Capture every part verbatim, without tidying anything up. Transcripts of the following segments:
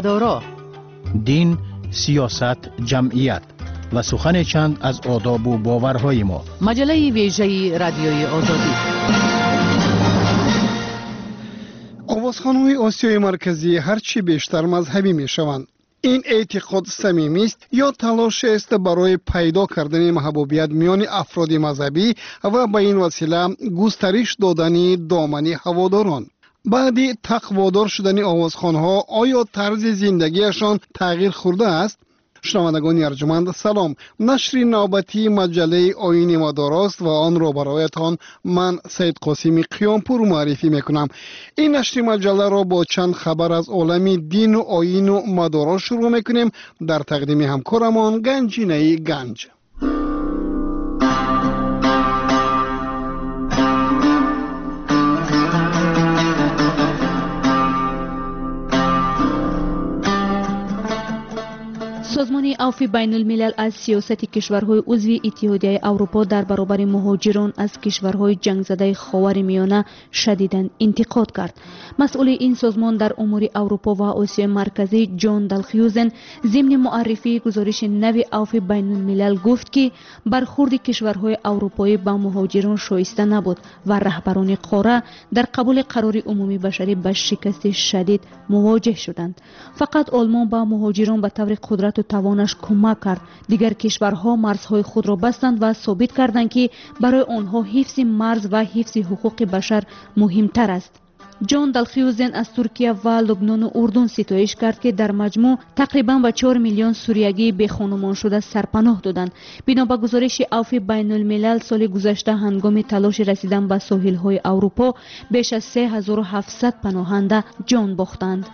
مدارا، دین، سیاست، جمعیت و سخن چند از آداب و باورهای ما. مجله ویژه رادیوی آزادی. آوازخوان‌های آسیای مرکزی هرچی بیشتر مذهبی می‌شوند. این اعتقاد صمیمی است یا تلاش است برای پیدا کردن محبوبیت میان افراد مذهبی و به این وسیله گسترش دادن دامن هواداران؟ بعد تقوادار شدن آوازخوان‌ها آیا طرز زندگیشان تغییر خورده است؟ شنوندگان ارجمند سلام. نشر نوبتی مجله آیین مداراست و آن را برایتان من سید قاسمی قیامپور معرفی میکنم. این نشر مجله را با چند خبر از عالم دین و آیین و مدارا شروع میکنیم. در تقدیم همکارمان گنجینه گنج. سازمان عفو بین الملل از سیاست کشورهای عضو اتحادیه اروپا در برابر مهاجران از کشورهای جنگ زده خاورمیانه شدیداً انتقاد کرد. مسئول این سازمان در امور اروپا و آسیا مرکزی جان دالخیوزن ضمن معرفی گزارش نو عفو بین الملل گفت که برخورد کشورهای اروپایی با مهاجران شایسته نبود و رهبران قاره در قبول قرار عمومی بشری با شکست شدید مواجه شدند. فقط آلمان با مهاجران به طور قدرت و توانش کمک کرد. دیگر کشورها مرزهای خود را بستند و ثابت کردند که برای آنها حفظ مرز و حفظ حقوق بشر مهمتر است. جان دالخیوزن از ترکیه و لبنان و اردن ستایش کرد که در مجموع تقریباً به چهار میلیون سوریگی به خانمان شده سرپناه دادند. بنا به گزارش عفو بین الملل سال گذشته هنگام تلاش رسیدن به ساحل‌های اروپا بیش از سه هزار و هفتصد پناهنده جان باختند.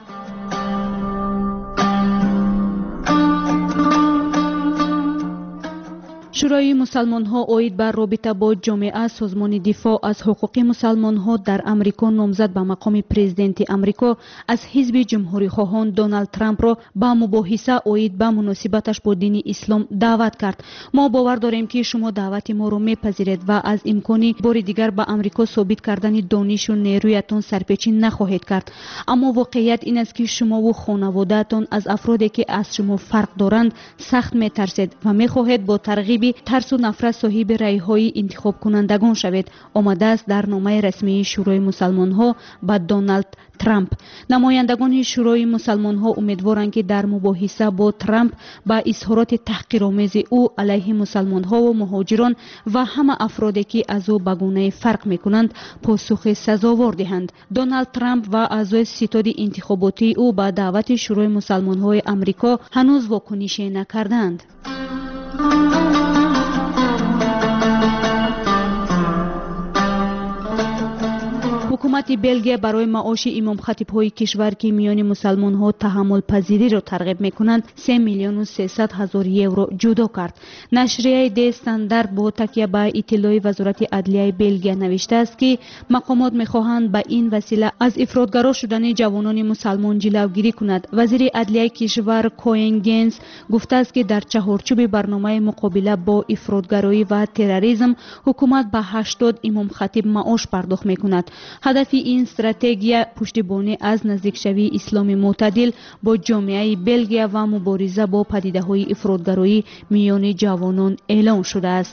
شورای مسلمان ها اوید بر رابطه با جامعه سازمان دفاع از حقوق مسلمان ها در امریکا نامزد به مقام پرزیدنت امریکا از حزب جمهوری خواهان دونالد ترامپ را با مباحثه اوید به مناسبتش با دین اسلام دعوت کرد. ما باور داریم که شما دعوت ما را میپذیرید و از امکانی بار دیگر به امریکا ثابت کردن دانش و نیرویتان سرپیچی نخواهید کرد. اما واقعیت این است که شما و خانواده‌تان از افرادی که از شما فرق دارند سخت میترسید و میخواهید با ترغیب ترس و نفرت صاحب رأی‌های انتخاب کنندگان شوید. آمده است در نامه رسمی شورای مسلمان ها به دونالد ترامپ. نمایندگان شورای مسلمان ها امیدوارند که در مباحثه با ترامپ با اظهارات تحقیرآمیز او علیه مسلمان ها و مهاجران و همه افرادی که از او به گونه فرق میکنند پاسخ سزاوار دهند. دونالد ترامپ و اعضای ستاد انتخاباتی او با دعوت شورای مسلمان های امریکا هنوز واکنش نکردند. حکومت بلژی برای معاش امام خطیب های کشور که میان مسلمان ها تحمل پذیری را ترغیب میکنند سه میلیون و سیصد هزار یورو جدا کرد. نشریه دی استاندارد با تکیه به اطلاع وزارت عدلیه بلژی نوشته است که مقامات میخواهند به این وسیله از افراطگرا شدن جوانان مسلمان جلوگیری کند. وزیر عدلیه کشور کوینگنز گفته است که در چهارچوب برنامه مقابله با افراطگرایی و تروریسم حکومت به هشتاد امام خطیب معاش پرداخت میکند. هدف این استراتژی پشتیبانی از نزدیکشوی اسلام معتدل با جامعه بلژی و مبارزه با پدیده‌های افراطگرایی میان جوانان اعلام شده است.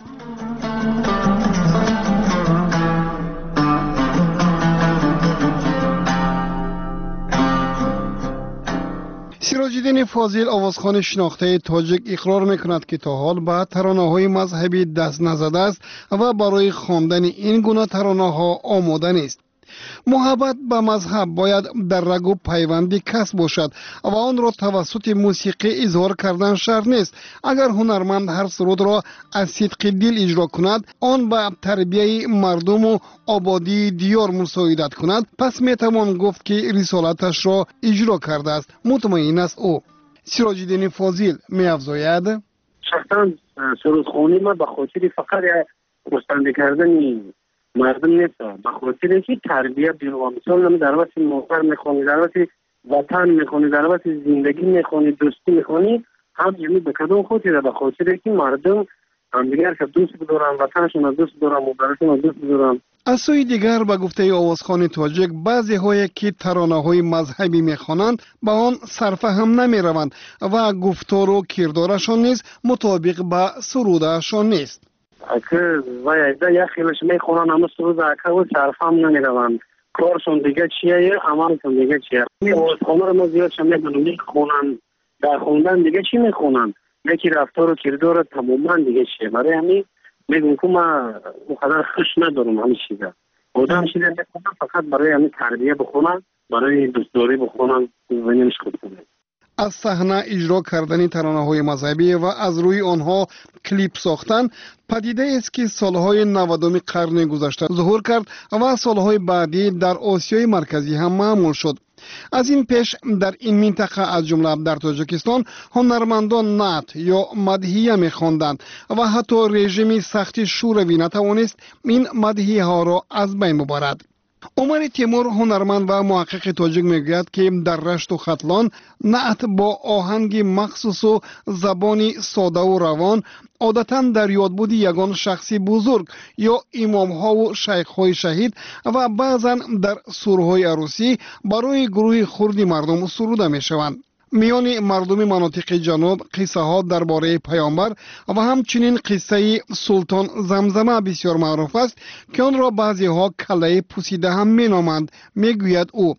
سیراج‌الدین فاضل آوازخوان شناخته تاجیک اقرار میکند که تا حال به ترانه‌های مذهبی دست نزده است و برای خواندن این گونه ترانه‌ها آماده نیست. محبت به مذهب باید در رگ و پیوندی کسب باشد و آن را توسط موسیقی اظهار کردن شرط نیست. اگر هنرمند هر سرود را از صدق دل اجرا کند، آن به تربیه مردم و آبادی دیار مساعدت کند، پس میتوان گفت که رسالتش را اجرا کرده است. مطمئن است او. سیراج‌الدین فاضل می‌افزاید: شخصا سرودخوانی ما به خاطر فقط مستنده کردن مردم نیست، به خاطر اینکه تربیت بیرون مثال نمی در وقت موفر میخوانی، در وقت وطن میخوانی، در وقت زندگی میخوانی، دوستی میخوانی، هم یعنی به کدوم خاطر به خاطر اینکه مردم هم دیگر که دوست بدارن، وطنشون دوست بدارن، مادرشون دوست بدارن. از سوی دیگر به گفته آوازخوان تاجیک بعضی هایی که ترانه های مذهبی میخوانند به آن سرفهم نمی روند و گفتار و کردارشان نیز مطابق به سرودشان نیست. اگه وایده یک خیلش میخوانند اما سرود اکه و سرفهم نمی روند. کارشون دیگه چیه یا عملشون دیگه چیه. آوازخوان رو ما زیاد شما میدونم میخوانند در خوندن دیگه چی میخوانند. یکی رفتار و کردار تماما دیگه چیه. برای همین میگم که ما مقدر خوش ندارم همین چیزا. آدم چیزا میخونن فقط برای همین تربیه بخونن، برای دوستداری بخونن و نمیشه خودشون. از صحنه اجرا کردن ترانه‌های مذهبی و از روی آنها کلیپ ساختن پدیده است که سالهای نودم قرن گذشته ظهور کرد و سالهای بعدی در آسیای مرکزی هم معمول شد. از این پیش در این منطقه از جمله در تاجیکستان هنرمندان نعت یا مدحیه می‌خواندند و حتی رژیم سخت شوروی نتوانست این مدحیه ها را از بین ببرد. عمر تیمور هنرمند و محقق تاجیک میگوید که در رشت و ختلان نعت با آهنگ مخصوص و زبانی ساده و روان عادتاً در یاد بودی یگان شخصی بزرگ یا امام ها و شیخ های شهید و بعضاً در سورهای عروسی برای گروه خردی مردم سروده می شوند. میان مردم مناطق جنوب قصه ها درباره پیامبر و همچنین قصه سلطان زمزمه بسیار معروف است که آن را بعضی ها کله پوسیده هم می نامند. می گوید او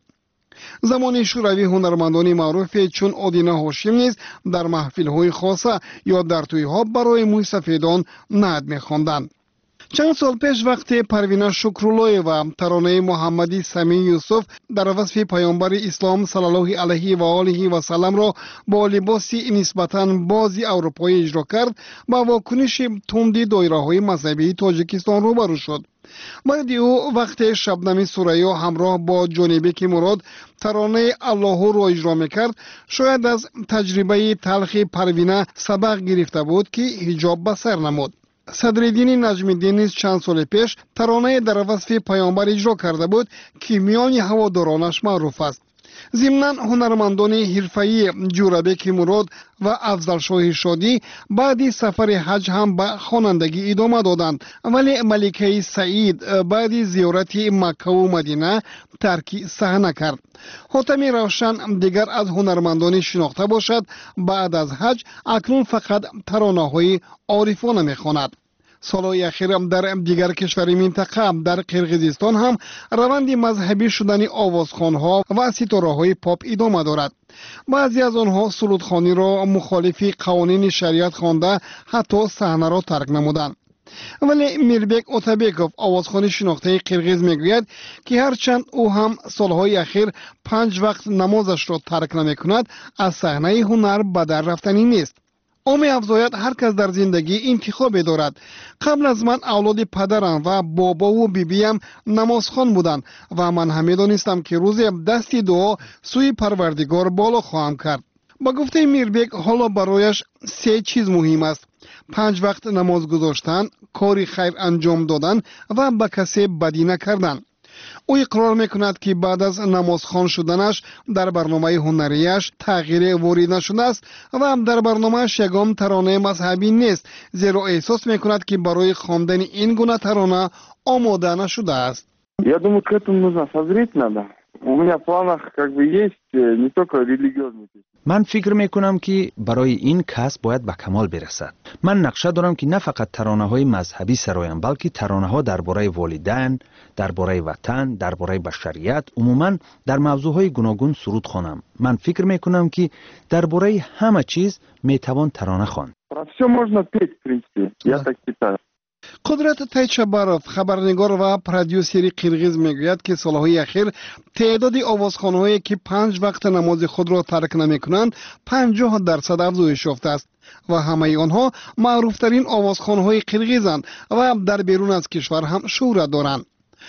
زمان شوروی هنرمندان معروف چون آدینه هاشم نیز در محفل های خاصه یا در توی ها برای موی سفیدان نعت می خواندند. چند سال پیش وقتی پروینه شکرالله و ترانه محمدی سمی یوسف در وصف پیامبر اسلام صلی الله علیه و آله و سلم را با لباسی نسبتاً بازی اروپایی اجرا کرد با واکنش تند دایره های مذهبی تاجیکستان روبرو شد. بعد او وقت شبنم سوریا همراه با جانبک مراد ترانه الله را اجرا میکرد شاید از تجربه تلخ پروینه سبق گرفته بود که حجاب به سر نمود. صدرالدین نجمی‌الدین نیز چند سال پیش ترانه در وصف پیامبر اجرا کرده بود که میان هوادارانش معروف است. ضمناً هنرمندان حرفه‌ای جوربک مراد و افضل شاه شادی بعد سفر حج هم به خوانندگی ادامه دادند، ولی ملکه سعید بعد زیارت مکه و مدینه ترک صحنه کرد. حاتم روشن دیگر از هنرمندان شناخته باشد بعد از حج اکنون فقط ترانه‌های عارفانه می‌خواند. سالهای اخیر در دیگر کشور منطقه در قرقیزستان هم روند مذهبی شدن آوازخوان‌ها و ستاره‌های پاپ ادامه دارد. بعضی از آنها سرودخوانی را مخالف قوانین شریعت خوانده حتی صحنه را ترک نمودند. ولی میربک اوتابیکوف آوازخوان شناخته قرقیز میگوید که هرچند او هم سالهای اخیر پنج وقت نمازش را ترک نمی‌کند از صحنه هنر به در رفتنی نیست. او می افزاید هر کس در زندگی انتخاب دارد. قبل از من اولاد پدرم و بابا و بیبیم نمازخوان بودند و من هم می‌دانستم که روزی دستی دعا سوی پروردگار بالا خواهم کرد. با گفته میربک حالا برایش سه چیز مهم است: پنج وقت نماز گذاشتن، کاری خیر انجام دادن و به کسی بدی نکردن. او اقرار میکند که بعد از نمازخوان شدنش در برنامه هنریش تغییر وارد نشده است و هم در برنامهش یگان ترانه مذهبی نیست، زیرا احساس میکند که برای خواندن این گونه ترانه آماده نشده است. Я думаю, к этому нужно созреть надо. У меня в планах как бы есть не только религиозные песни. من فکر میکنم که برای این کسب باید به کمال برسد. من نقشه دارم که نه فقط ترانه های مذهبی سرایم، بلکه ترانه ها درباره والدین، درباره وطن، درباره بشریت، عموما در موضوع های گوناگون سرود خوانم. من فکر میکنم که درباره همه چیز میتوان ترانه خواند. Про всё можно петь, в принципе. Я так считаю. قدرت تایچباروف خبرنگار و پرودیوسر قرقیز میگوید که سالهای اخیر تعداد آوازخوان‌هایی که پنج وقت نماز خود را ترک نمی‌کنند پنجاه درصد افزایش یافته است و همه آنها معروف‌ترین آوازخوان‌های قرقیزند و در بیرون از کشور هم شهرت دارند.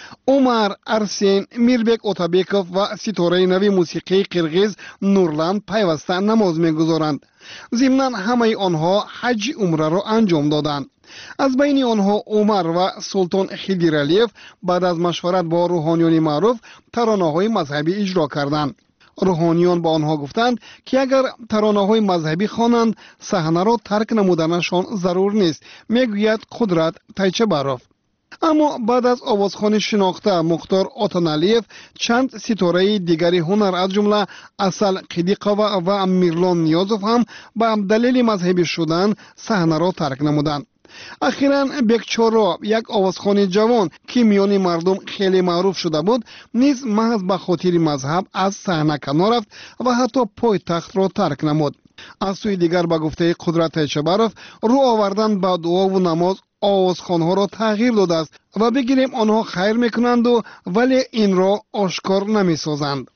عمر ارسین، میربک اوتابیکوف و ستاره نوی موسیقی قرقیز نورلند پیوسته نماز می‌گذارند. ضمناً همه آنها حج عمره را انجام دادند. از بین آنها عمر و سلطان خیدیرالیف بعد از مشورت با روحانیان معروف ترانه‌های مذهبی اجرا کردند. روحانیان با آنها گفتند که اگر ترانه‌های مذهبی خوانند صحنه را ترک نمودنشان ضرور نیست، میگوید قدرت تایچباروف. اما بعد از آوازخوانی شناخته مختار آتانالیف چند ستاره دیگری هنر از جمله اصل قیدیقова و میرلون نیازوف هم به دلیل مذهبی شدن صحنه را ترک نمودند. اخیراً بکچورو یک آوازخوان جوان که میان مردم خیلی معروف شده بود نیز محض به خاطر مذهب از صحنه کنار رفت و حتی پای تخت را ترک نمود. از سوی دیگر به گفته قدرت چبرف رو آوردن به دعا و نماز آوازخوانها را تغییر داده است و بگیریم آنها خیر میکنند و ولی این را آشکار نمیسازند.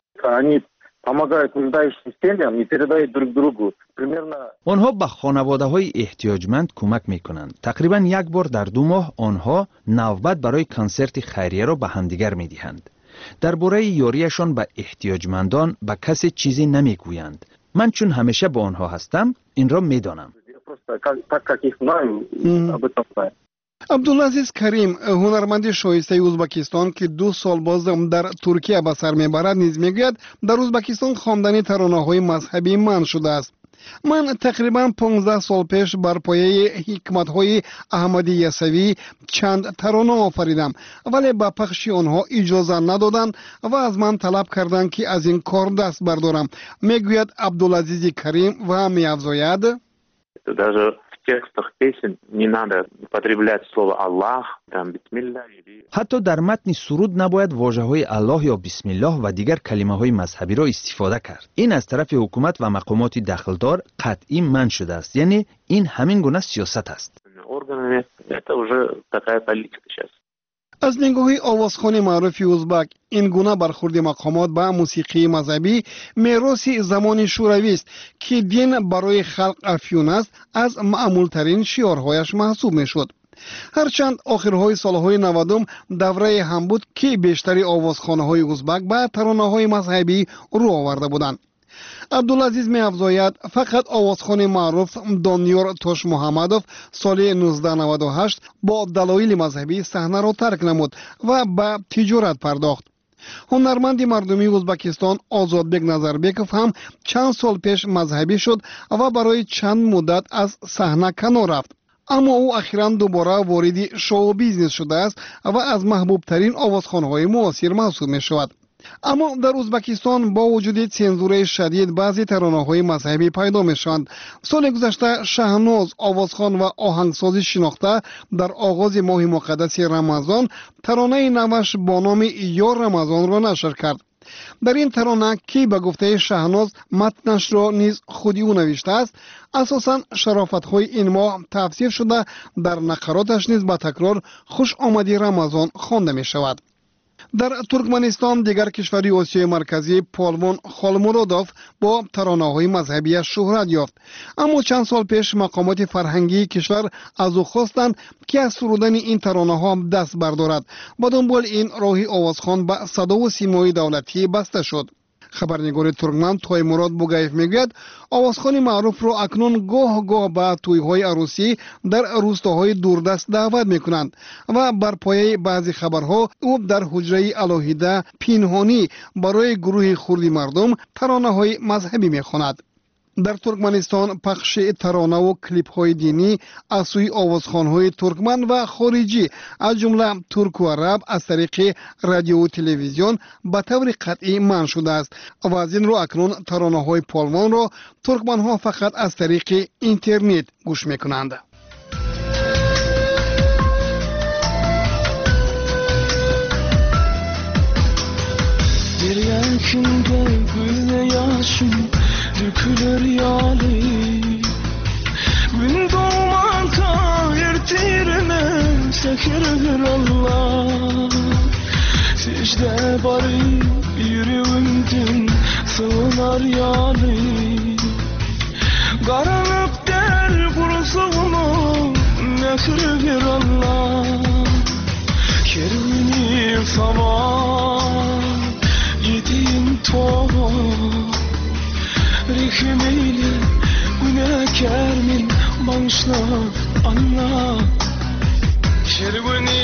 آنها به خانواده های احتیاجمند کمک می کنند. تقریبا یک بار در دو ماه آنها نوبت برای کنسرت خیریه را به همدیگر می دهند. درباره یاریشان به احتیاجمندان به کسی چیزی نمی گویند. من چون همیشه با آنها هستم این را می دانم. عبدالعزیز کریم هنرمند شایسته ازبکستان که دو سال باز در ترکیه به سر میبرد نیز میگوید در ازبکستان خواندن ترانه‌های مذهبی منع شده است. من تقریبا پانزده سال پیش بر پایه حکمت‌های احمد یسوی چند ترانه آفریدم ولی به پخش آنها اجازه ندادند و از من طلب کردند که از این کار دست بردارم. میگوید عبدالعزیز کریم و میافزاید текстах песен не надо употреблять слово Аллах, там бисмилlah или حتی در متن سرود نباید واژه‌های الله یا بسم الله و دیگر کلمه‌های مذهبی را استفاده کرد. این از طرف حکومت و مقامات دخلدار قطعی منع شده است. یعنی این همین گونه سیاست است. органами. Это уже такая политика сейчас. از نگاه آوازخوان معروف ازبک این گونه برخورد مقامات به موسیقی مذهبی میراث زمان شوروی است که دین برای خلق افیون است از معمول ترین شعارهایش محسوب می شد. هرچند آخرهای سالهای نودم دوره هم بود که بیشتری آوازخانه های ازبک به ترانه های مذهبی رو آورده بودند. عبدالعزیز میافزاید فقط آوازخوان معروف دانیار توش محمدوف سال نوزده نود و هشت با دلایل مذهبی صحنه را ترک نمود و به تجارت پرداخت. هنرمند مردمی ازبکستان آزادبek نظربekov هم چند سال پیش مذهبی شد و برای چند مدت از صحنه کنار رفت. اما او اخیراً دوباره وارد شو بیزنس شده است و از محبوب ترین آوازخوان‌های معاصر محسوب می شود. اما در ازبکستان با وجود سانسور شدید بعضی ترانه‌های مذهبی پیدا می‌شوند. سال گذشته شهناز آوازخوان و آهنگساز شناخته در آغاز ماه مقدس رمضان ترانه نوش با نام یا رمضان را نشر کرد. در این ترانه که به گفته شهناز متنش را نیز خودی او نوشته است، اساساً شرافت‌های این ماه تفسیر شده در نقراتش نیز به تکرار خوش آمدی رمضان خوانده می‌شود. در ترکمنستان دیگر کشوری آسیای مرکزی پالوان خالمورادوف با ترانه‌های مذهبی شهرت یافت. اما چند سال پیش مقامات فرهنگی کشور از او خواستند که از سرودن این ترانه‌ها دست بردارد. با دنبال این راهی آوازخوان به صدا و سیمای دولتی بسته شد. خبرنگار ترکمن تویموراد بوگایف میگوید آوازخوان معروف را اکنون گاه گاه به توی‌های عروسی در روستاهای دوردست دعوت میکنند و بر پایه بعضی خبرها او در حجره علاهیده پنهانی برای گروه خردی مردم ترانه‌های مذهبی میخواند. در ترکمنستان پخش ترانه و کلیپ های دینی از سوی آوازخوان‌های ترکمن و خارجی از جمله ترک و عرب از طریق رادیو و تلویزیون به طور قطعی منع شده است و از این رو اکنون ترانه‌های پالوان را ترکمن‌ها فقط از طریق اینترنت گوش می‌کنند. Dökülür yâli Gün doğmanta ertirme Sekirdir Allah Secde bari yüreğimden Sığınar yâli Karanlık der kurusuğumu Mekirdir Allah Kervini sabah Yediğin toğum Rihmeyle günahkar min bağışla Allah Şerguni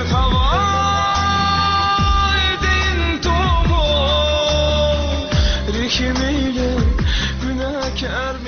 irtavaydin toğu Rihmeyle günahkar